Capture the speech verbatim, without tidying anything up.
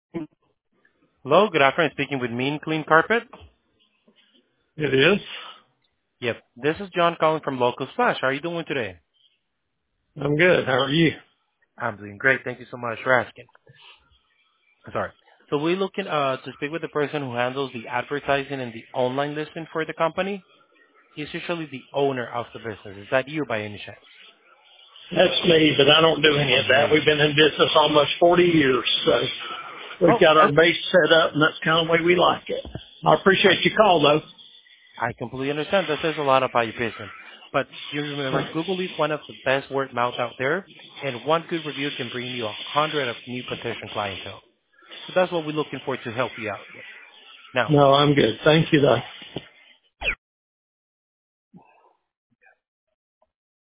Hello, good afternoon. Speaking with Mean Clean Carpet. It is. Yep, this is John calling from Local Splash. How are you doing today? I'm good. How are you? I'm doing great. Thank you so much for asking. Sorry. So we're looking uh, to speak with the person who handles the advertising and the online listing for the company. He's usually the owner of the business. Is that you by any chance? That's me, but I don't do any of that. We've Amazing. been in business almost forty years, so we've Oh, got our okay. base set up, and that's kind of the way we like it. I I, appreciate your call, though. I completely understand. That says a lot about your business. But you remember, Google is one of the best word mouth out there, and one good review can bring you a hundred of new potential clientele. So that's what we're looking for to help you out with. Now, No, I'm good. Thank you, though.